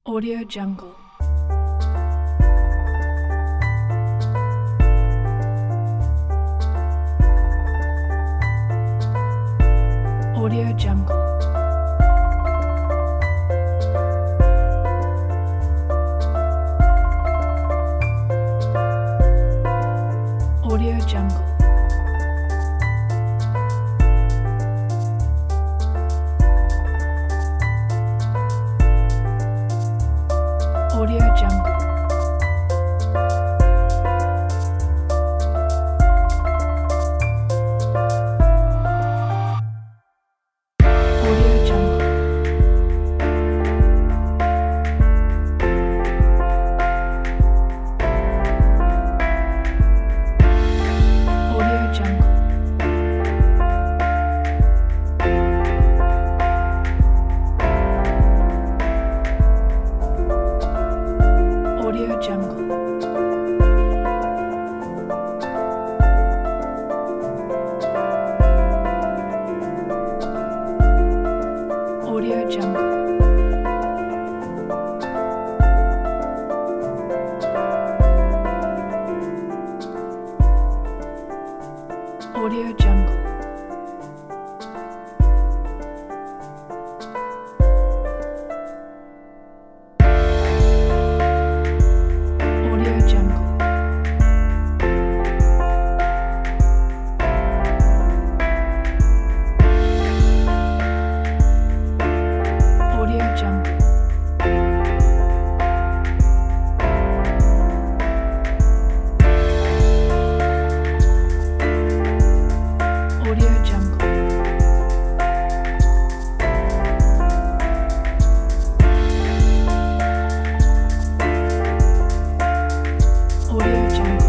Audio Jungle. Audio Jungle. Audio Jungle. Audio Jungle. Audio Jungle. Audio Jungle. Audio Jungle. Audio Jungle. Audio Jungle. Audio Jungle. Audio Jungle. Audio Jungle. Audio Jungle.